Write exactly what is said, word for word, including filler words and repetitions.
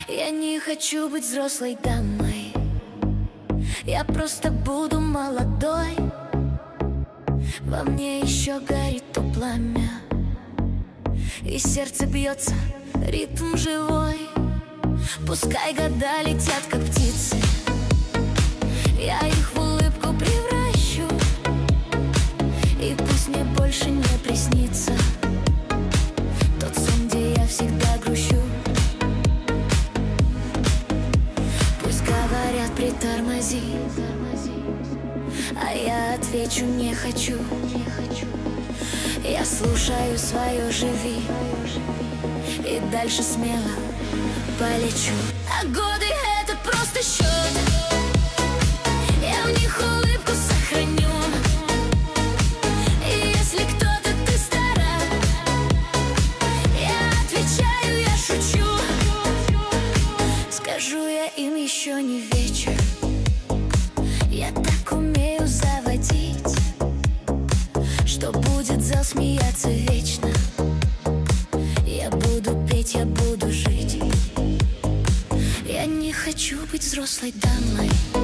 Я не хочу быть взрослой дамой, я просто буду молодой. Во мне еще горит то пламя, и сердце бьется, ритм живой. Пускай года летят, как птицы, я их в улыбку превращу, и пусть мне больше не приснится тот сон, где я всегда грущу. Пусть говорят притормози, а я отвечу не хочу. Я слушаю свое живи, и дальше смело полечу. А годы — это просто счет, я в них улыбку сохраню. И если кто-то ты стара, я отвечаю, я шучу. Скажу я им еще не вечер, я так умею заводить, что будет зал смеяться вечно. Я буду петь, я буду жить. Я не хочу быть взрослой дамой.